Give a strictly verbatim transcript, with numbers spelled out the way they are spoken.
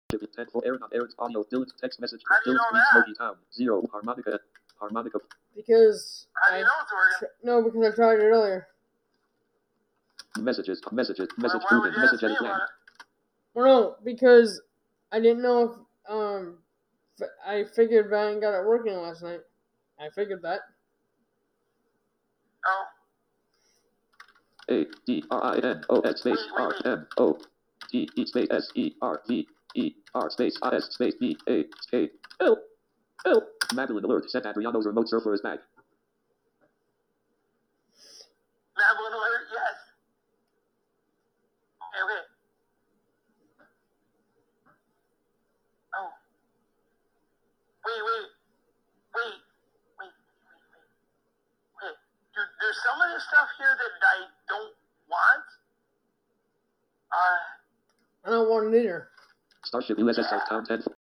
ten for Aaron on Aaron's audio. Dylan's text message. How do you Dylan's know Green that? Smoky Town. Zero. Harmonica. Harmonica. Because How do you I know it's working? tr- no, because I tried it earlier. Messages. Messages. Message Why, why would proven. you Message ask me edit blank. about it? Well, no, because I didn't know if um f- I figured Van got it working last night. I figured that. Oh. A D R I N O S space R M O D E space S E R V E R space I S space B A K L L. Madeline alert. Sent Adriano's remote surfer is back. Madeline alert? Yes. Okay, okay. Oh. Wait, wait. Wait. Wait, wait, wait. Wait. Dude, there's some of this stuff here that I don't want. Uh. I don't want it either. Starship U S S Southtown ten.